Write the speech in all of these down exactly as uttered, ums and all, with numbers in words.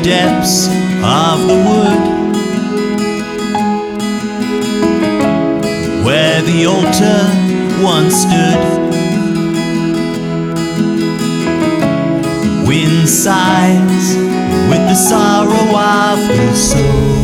depths of the wood, where the altar once stood, wind sighs with the sorrow of the soul.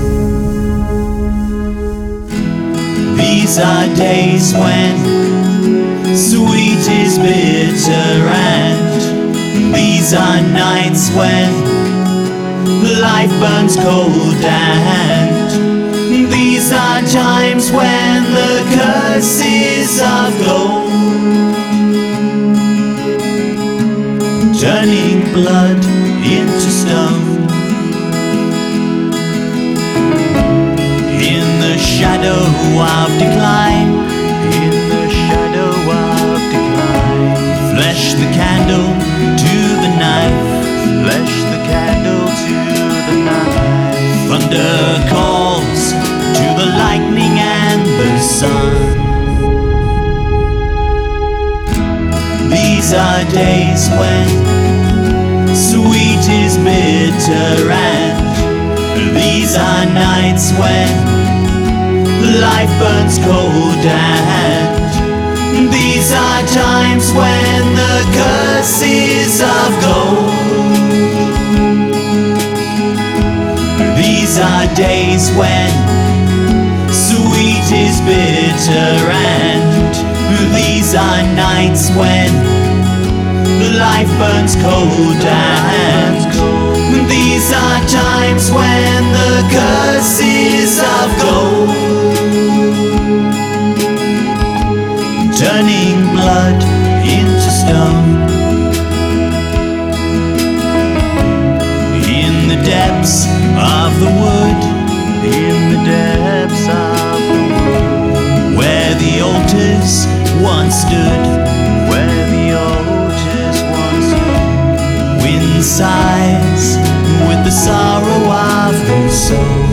These are days when sweet is bitter, and these are nights when life burns cold, and these are times when the curses of gold, turning blood into stone. In the shadow of decline, in the shadow of decline, flesh the candle to the knife, flesh the candle to the knife. Thunder calls to the lightning and the sun. These are days when sweet is bitter, and these are nights when life burns cold, and these are times when the curses of gold. These are days when sweet is bitter, and these are nights when life burns cold, and these are times when the curses of gold, turning blood into stone. In the depths of the wood, in the depths of the wood, where the altars once stood, where the altars once stood, wind sighs with the sorrow of the soul.